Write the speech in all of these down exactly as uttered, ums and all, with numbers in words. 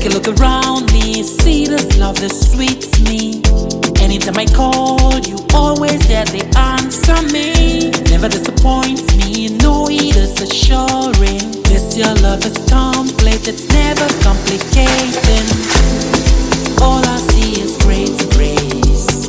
Take a look around me, see this love that sweets me. Anytime I call, you always there to answer me. Never disappoints me, no it is assuring. This your love is complete, it's never complicating. All I see is great grace.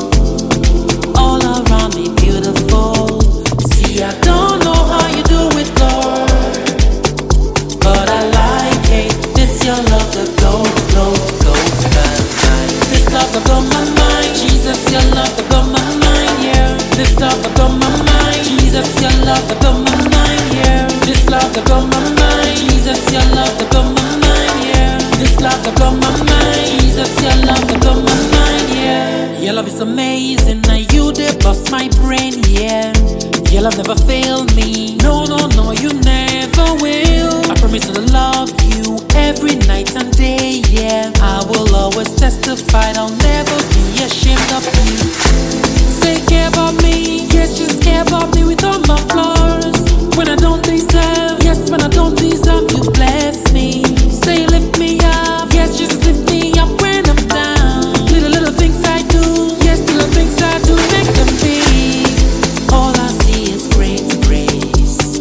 All around me beautiful. See, I don't know how you do it, Lord, but I like it. This your love that blow, blow, blow my mind. This love that blow my mind. Jesus, your love that blow my mind, yeah. This love that blow my mind. Jesus, your love that blow my mind, yeah. This love that blow my mind. Jesus, your love that blow my mind, yeah. This love that blow my mind. Jesus, your love that blow my mind, yeah. Your love is amazing, now you did bust my brain, yeah. Your love never failed me, no, no, no, you never will. I promise to love you every night and day, yeah. I will always testify, I'll never be ashamed of you. Say care about me, yes, just care about me with all my flaws. When I don't deserve, yes, when I don't deserve, you bless me. Say lift me up, yes, just lift me up when I'm down. Little, little things I do, yes, little things I do, make them big. All I see is great grace.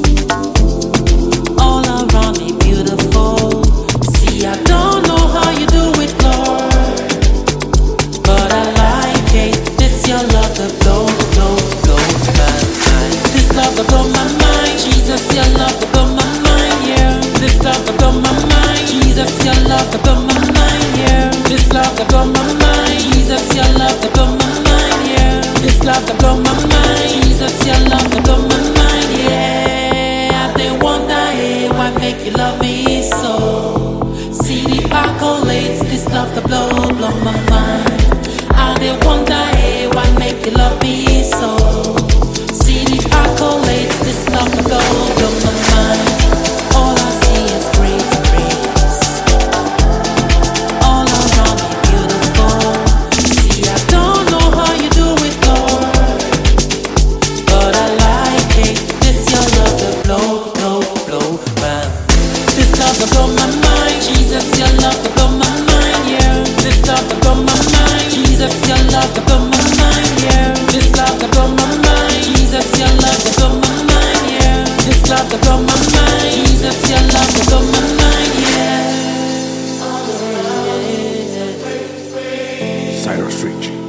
All around me beautiful. See, I don't know how you do it, Lord, but I like it. This your love that blow, blow, blow my mind. This love that blow my mind. Jesus, your love that blow my mind, yeah. This love that blow my mind. Jesus, your love that blow my mind, yeah. This love that blow my mind. Jesus, your love that blow my mind, yeah. This love that blow my mind. Jesus, your love that blow my mind, yeah. I didn't wonder, hey, why make you love me so? See the accolades, this love that blow, blow my mind. I didn't wonder, hey, why make you love me so? See the accolades, this love that blow, blow my mind. All I see is great grace. All around me beautiful. See, I don't know how you do it, Lord, but I like it. This your love that blow, blow, blow my. This love that blow my mind. Jesus, your love that blow my mind, yeah. This love that blow my mind. Jesus, your love that blow my mind, yeah. This love that blow my mind. Jesus, your love that blow my mind, yeah. This love that blow my mind. Jesus, your love that blow my mind, yeah. Cyrus Rich.